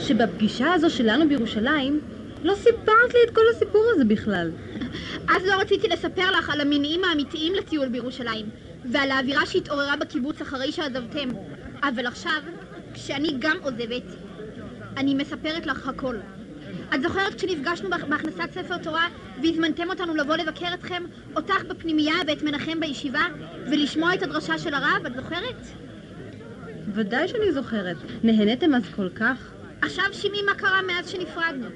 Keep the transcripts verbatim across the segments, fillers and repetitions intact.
שבפגישה הזו שלנו בירושלים לא סיפרת לי את כל הסיפור הזה בכלל. אז לא רציתי לספר לך על המניעים האמיתיים לטיול בירושלים, ועל האווירה שהתעוררה בקיבוץ אחרי שעזבתם. אבל עכשיו, כשאני גם עוזבת, אני מספרת לך הכל. את זוכרת כשנפגשנו בהכנסת ספר תורה והזמנתם אותנו לבוא לבקר אתכם, אותך בפנימייה ואת מנחם בישיבה, ולשמוע את הדרשה של הרב? את זוכרת? ודאי שאני זוכרת. נהניתם אז כל כך? עכשיו שימי מה קרה מאז שנפרדנו.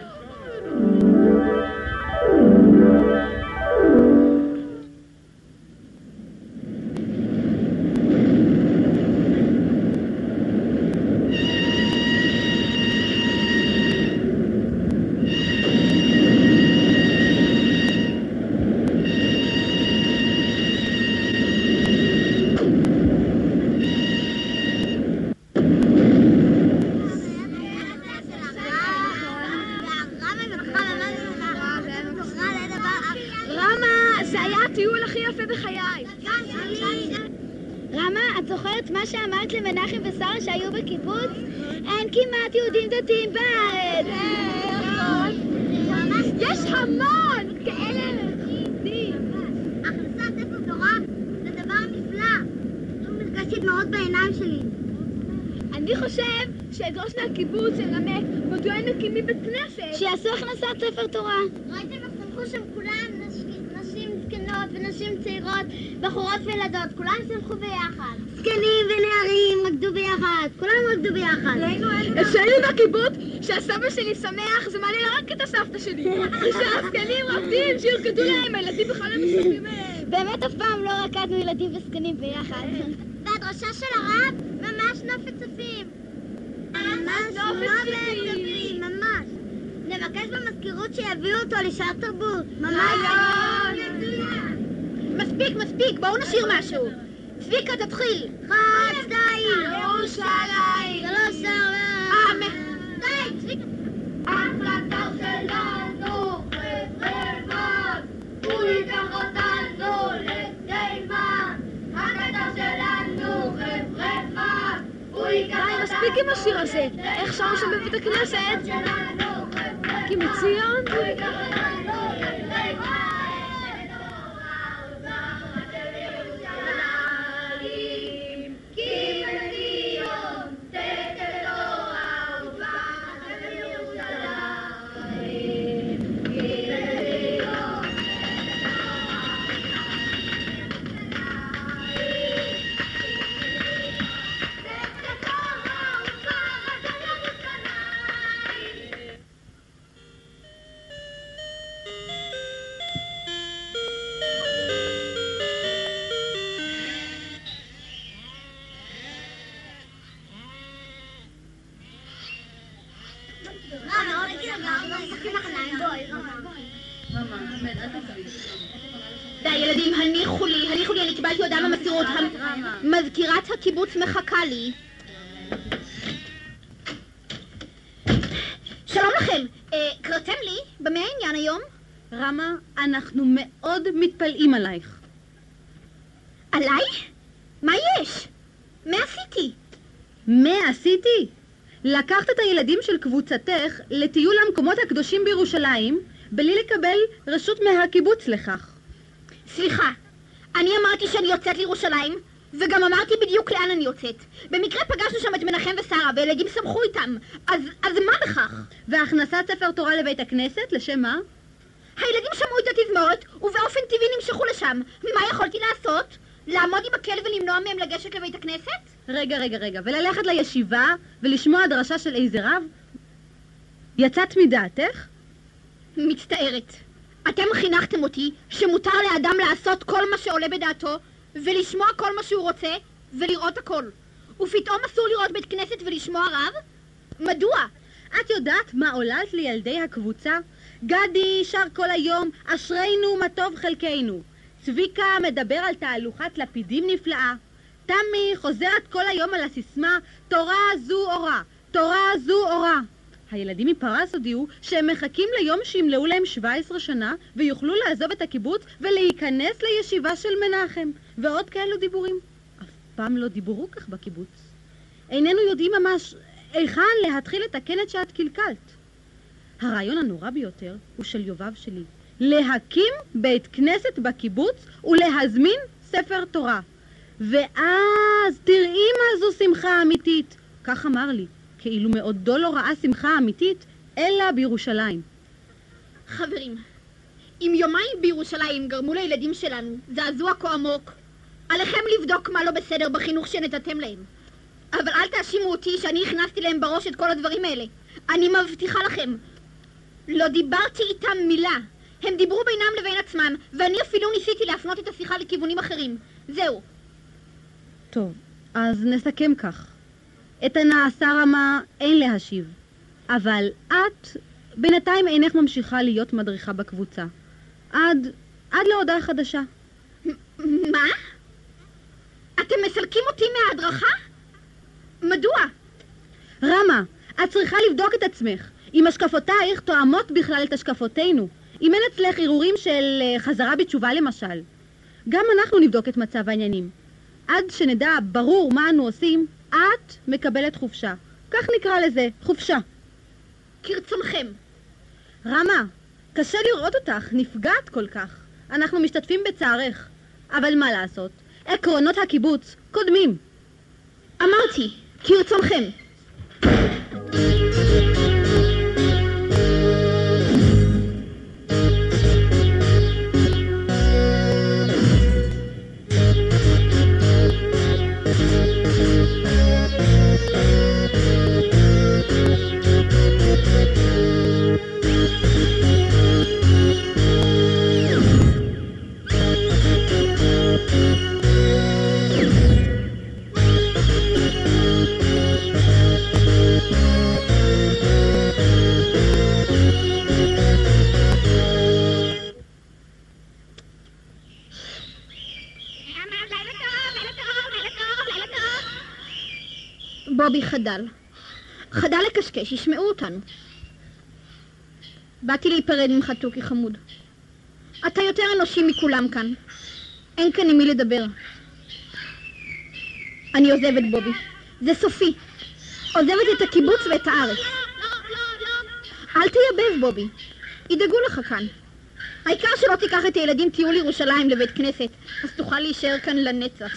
מנחם ושרה שהיו בקיבוץ? אין כמעט יהודים דתיים בארץ. יש המון כאלה יהודים. הכנסת ספר תורה זה דבר נפלא. זו מרגשת מאוד בעיניים שלי. אני חושב שאדרוש מהקיבוץ ינמק מדוע הם מקימים בית כנסת. שיעשו הכנסת ספר תורה. ראיתם איך שמחו שם כולם, נשים זקנות ונשים צעירות, בחורות וילדות, כולם שמחו ביחד. זקנים ונערים רקדו ביחד, כולם רקדו ביחד. אצלנו בקיבוץ שהסבא שלי שמח, זה מעלה רק את הסבתא שלי. שהזקנים רקדים, שירקדו להם, הילדים בכלל הם משחקים מהם. באמת אף פעם לא רקדנו ילדים וזקנים ביחד. והדרשה של הרב ממש נופת צופים. ממש נופת צופים, ממש. נבקש במזכירות שיביאו אותו לשעת תרבות. ממש. מספיק, מספיק, בואו נשאיר משהו. צביקה, תתחיל. חד, שתיים, ירושלים. שלוש, ארבע. אמן. די, צביקה. החלטה שלנו רפרפות, הוא ייקח אותנו לתימן. החלטה שלנו רפרפות, הוא ייקח אותנו... מספיק עם השיר הזה. איך שרו שם בבית הכנסת? כי מציון? הוא ייקח אותנו לתימן. די, ילדים, הניחו לי, הניחו לי, אני קיבלתי הודעה במזכירות. מזכירת הקיבוץ מחכה לי. שלום לכם, קראתם לי? במה העניין היום? רמה, אנחנו מאוד מתפלאים עלייך. עליי? מה יש? מה עשיתי? מה עשיתי? לקחת את הילדים של קבוצתך לטיול למקומות הקדושים בירושלים, בלי לקבל רשות מהקיבוץ לכך. סליחה, אני אמרתי שאני יוצאת לירושלים, וגם אמרתי בדיוק לאן אני יוצאת. במקרה פגשנו שם את מנחם ושרה, וילדים שמחו איתם. אז, אז מה בכך? והכנסת ספר תורה לבית הכנסת, לשם מה? הילדים שמעו את התזמורת, ובאופן טבעי נמשכו לשם. מה יכולתי לעשות? לעמוד עם הכלב ולמנוע מהם לגשת לבית הכנסת? רגע, רגע, רגע. וללכת לישיבה ולשמוע הדרשה של איזה רב? יצאת מדעתך? מצטערת. אתם חינכתם אותי שמותר לאדם לעשות כל מה שעולה בדעתו, ולשמוע כל מה שהוא רוצה, ולראות הכל. ופתאום אסור לראות בית כנסת ולשמוע רב? מדוע? את יודעת מה עוללת לילדי הקבוצה? גדי שר כל היום, אשרינו מה טוב חלקנו. צביקה מדבר על תהלוכת לפידים נפלאה. תמי חוזרת כל היום על הסיסמה, תורה זו אורה, תורה זו אורה. הילדים מפרס הודיעו שהם מחכים ליום שימלאו להם שבע עשרה שנה ויוכלו לעזוב את הקיבוץ ולהיכנס לישיבה של מנחם. ועוד כאלו דיבורים. אף פעם לא דיברו כך בקיבוץ. איננו יודעים ממש היכן להתחיל לתקן את שאת קלקלת? הרעיון הנורא ביותר הוא של יובב שלי, להקים בית כנסת בקיבוץ ולהזמין ספר תורה. ואז תראי מה זו שמחה אמיתית. כך אמר לי, כאילו מעודו לא ראה שמחה אמיתית, אלא בירושלים. חברים, אם יומיים בירושלים גרמו לילדים שלנו זעזוע כה עמוק, עליכם לבדוק מה לא בסדר בחינוך שנתתם להם. אבל אל תאשימו אותי שאני הכנסתי להם בראש את כל הדברים האלה. אני מבטיחה לכם, לא דיברתי איתם מילה. הם דיברו בינם לבין עצמם, ואני אפילו ניסיתי להפנות את השיחה לכיוונים אחרים. זהו. טוב, אז נסכם כך. את הנעשה רמה אין להשיב, אבל את בינתיים אינך ממשיכה להיות מדריכה בקבוצה. עד, עד להודעה חדשה. מה? אתם מסלקים אותי מההדרכה? מדוע? רמה, את צריכה לבדוק את עצמך. אם השקפותייך תואמות בכלל את השקפותינו. אם אין אצלך ערעורים של חזרה בתשובה למשל. גם אנחנו נבדוק את מצב העניינים. עד שנדע ברור מה אנו עושים, את מקבלת חופשה. כך נקרא לזה, חופשה. כרצונכם. רמה, קשה לראות אותך, נפגעת כל כך. אנחנו משתתפים בצערך. אבל מה לעשות? עקרונות הקיבוץ קודמים. אמרתי, כרצונכם. בובי חדל. חדל לקשקש, ישמעו אותנו. באתי להיפרד ממך תוכי חמוד. אתה יותר אנושי מכולם כאן. אין כאן עם מי לדבר. אני עוזבת בובי. זה סופי. עוזבת את הקיבוץ ואת הארץ. אל תייבב בובי. ידאגו לך כאן. העיקר שלא תיקח את הילדים טיול ירושלים לבית כנסת, אז תוכל להישאר כאן לנצח.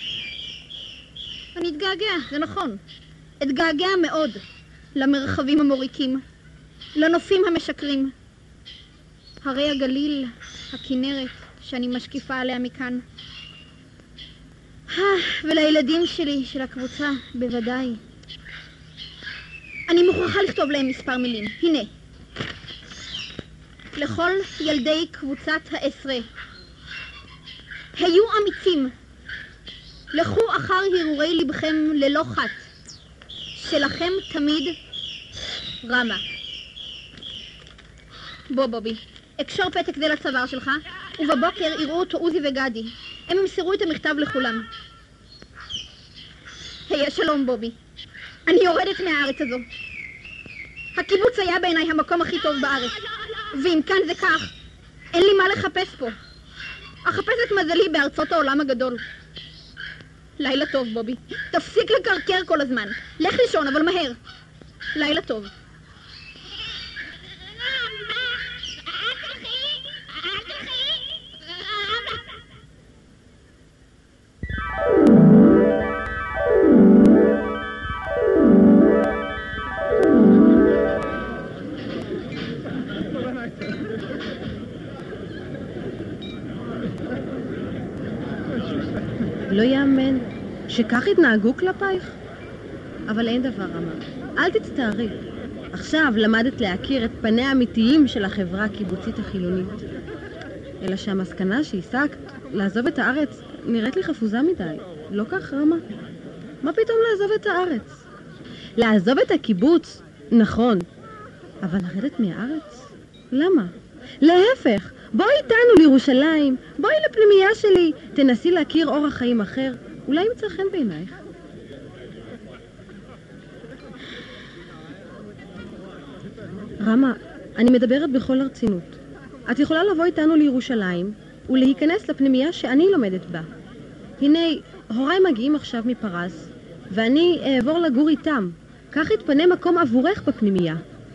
אני אתגעגע, זה נכון. אתגעגע מאוד למרחבים המוריקים, לנופים המשקרים. הרי הגליל, הכנרת, שאני משקיפה עליה מכאן. ולילדים שלי, של הקבוצה, בוודאי. אני מוכרחה לכתוב להם מספר מילים. הנה. לכל ילדי קבוצת העשרה. היו אמיצים. לכו אחר הרהורי לבכם ללא חת. שלכם תמיד רמה. בוא בובי, אקשור פתק זה לצוואר שלך, ובבוקר יראו אותו עוזי וגדי. הם ימסרו את המכתב לכולם. היה שלום בובי. אני יורדת מהארץ הזו. הקיבוץ היה בעיניי המקום הכי טוב בארץ. ואם כאן זה כך, אין לי מה לחפש פה. אחפש את מזלי בארצות העולם הגדול. לילה טוב בובי. תפסיק לקרקר כל הזמן. לך לישון אבל מהר. לילה טוב. לא יאמן שכך התנהגו כלפייך. אבל אין דבר רמה. אל תצטערי. עכשיו למדת להכיר את פניה האמיתיים של החברה הקיבוצית החילונית. אלא שהמסקנה שהשגת לעזוב את הארץ נראית לי חפוזה מדי. לא כך רמה? מה פתאום לעזוב את הארץ? לעזוב את הקיבוץ, נכון. אבל לרדת מהארץ? למה? להפך. בואי איתנו לירושלים, בואי לפנימייה שלי, תנסי להכיר אורח חיים אחר, אולי ימצא חן בעינייך. רמה, אני מדברת בכל הרצינות. את יכולה לבוא איתנו לירושלים ולהיכנס לפנימייה שאני לומדת בה. הנה, הוריי מגיעים עכשיו מפרס, ואני אעבור לגור איתם. כך יתפנה מקום עבורך בפנימייה.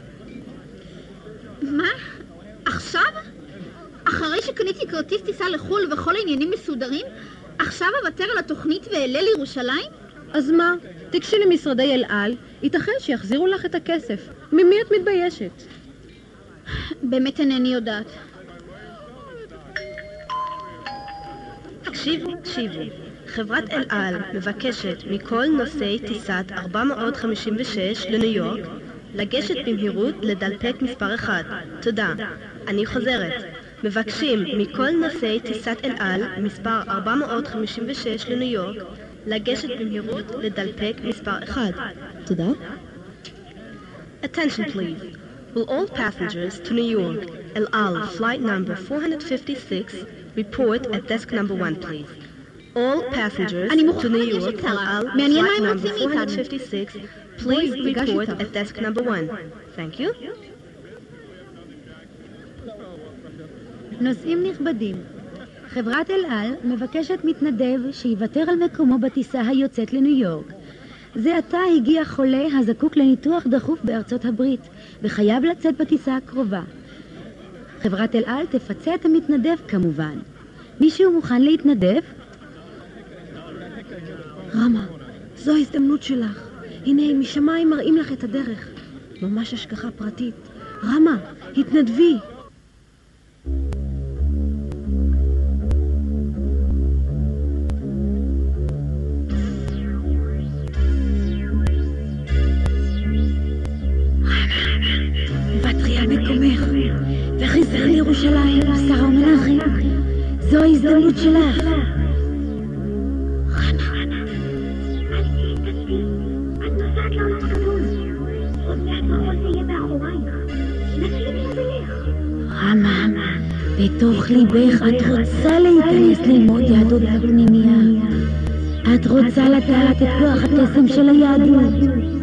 מה? עכשיו? אחרי שקניתי כרטיס טיסה לחול וכל העניינים מסודרים, עכשיו אוותר על התוכנית ואעלה לירושלים? אז מה? תגשי למשרדי אל על, ייתכן שיחזירו לך את הכסף. ממי את מתביישת? באמת אינני יודעת. תקשיבו, תקשיבו. חברת אל על מבקשת מכל נוסעי טיסת ארבע מאות חמישים ושש לניו יורק לגשת במהירות לדלפק מספר אחד. תודה. אני חוזרת. מבקשים מכל נוסעי טיסת אל על מספר ארבע מאות חמישים ושש לניו יורק לגשת במהירות לדלפק מספר אחד. תודה. Attention please. Will all passengers to New York, El Al flight number four fifty-six, report at desk number one please. All passengers to New York, El Al flight number four fifty-six, please report at desk number one. Thank you. נוסעים נכבדים, חברת אל על מבקשת מתנדב שיוותר על מקומו בטיסה היוצאת לניו יורק. זה עתה הגיע חולה הזקוק לניתוח דחוף בארצות הברית וחייב לצאת בטיסה הקרובה. חברת אל על תפצה את המתנדב כמובן. מישהו מוכן להתנדב? רמה, זו ההזדמנות שלך. הנה, משמיים מראים לך את הדרך. ממש השגחה פרטית. רמה, התנדבי. ותרי על מקומך וחזרי לירושלים, שרה ומנחם. זו ההזדמנות שלך. רמה, בתוך ליבך את רוצה להיכנס ללמוד יהדות בפנימיה. את רוצה לדעת את כוח הקסם של היהדות.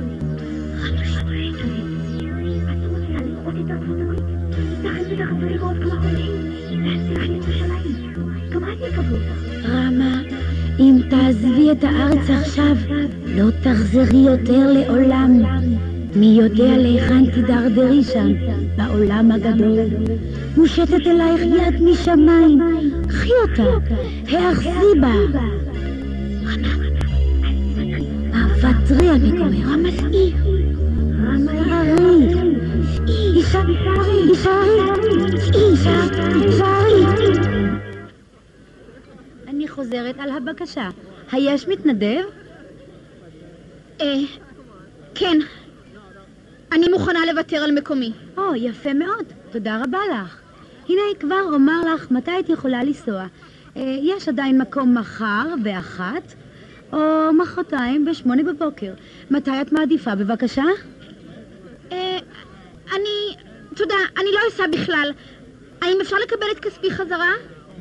רמה, אם תעזבי את הארץ עכשיו, לא תחזרי יותר לעולם. מי יודע להיכן תדרדרי שם, בעולם הגדול. מושטת אלייך יד משמיים, קחי אותה, האחזי בה. ותרי על מקומך. רמה, סעי. רמה, יערי. ישערי, ישערי, ישערי. אני חוזרת על הבקשה. היש מתנדב? אה, כן. אני מוכנה לוותר על מקומי. או, יפה מאוד. תודה רבה לך. הנה כבר אומר לך מתי את יכולה לנסוע. אה, יש עדיין מקום מחר באחת, או מחרתיים בשמונה בבוקר. מתי את מעדיפה, בבקשה? אה, אני... תודה, אני לא אסע בכלל. האם אפשר לקבל את כספי חזרה?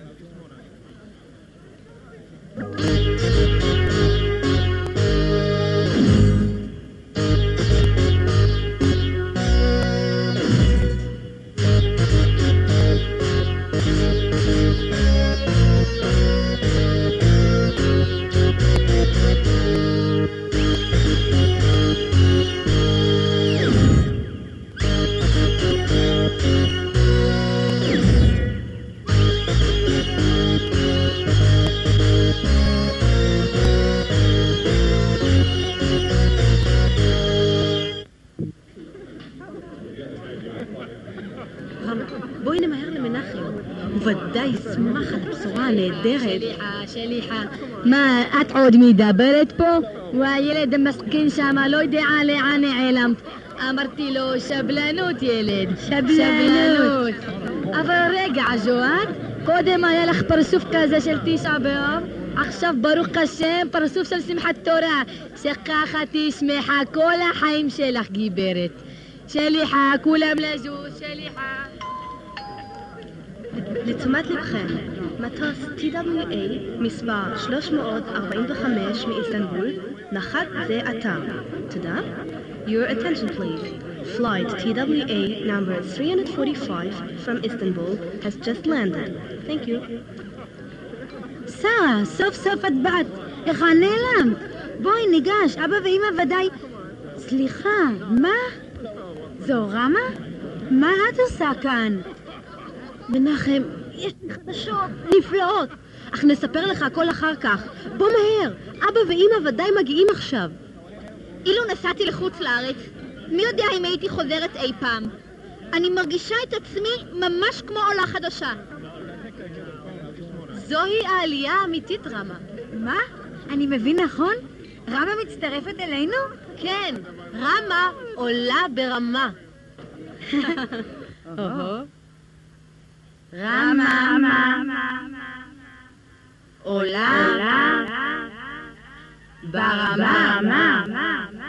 בואי נמהר למנחם. הוא ודאי ישמח על הבשורה הנהדרת. שליחה, שליחה. מה, את עוד מדברת פה? והילד המסכין שם לא יודע לאן נעלמת. אמרתי לו, שבלנות ילד. שבלנות. אבל רגע, ז'ואט, קודם היה לך פרסוף כזה של תשעה באב, עכשיו ברוך השם פרסוף של שמחת תורה, שככה תשמחה כל החיים שלך גיברת. שליחה, כולם לזוז, שליחה. לתשומת לבכם, מטוס טי דאבליו איי מספר שלוש מאות ארבעים וחמש מאיסטנבול נחת זה עתה. תודה. Your attention please. Flight טי דאבליו איי number three forty-five from Istanbul has just landed. Thank you. שרה, סוף סוף את באת. איך נעלמת? בואי ניגש, אבא ואמא ודאי... סליחה, מה? זו רמה? מה את עושה כאן? מנחם, יש לי חדשות נפלאות, אך נספר לך הכל אחר כך. בוא מהר, אבא ואמא ודאי מגיעים עכשיו. אילו נסעתי לחוץ לארץ, מי יודע אם הייתי חוזרת אי פעם. אני מרגישה את עצמי ממש כמו עולה חדשה. זוהי העלייה האמיתית, רמה. מה? אני מבין נכון? רמה מצטרפת אלינו? כן, רמה עולה ברמה. רמה עולה ברמה.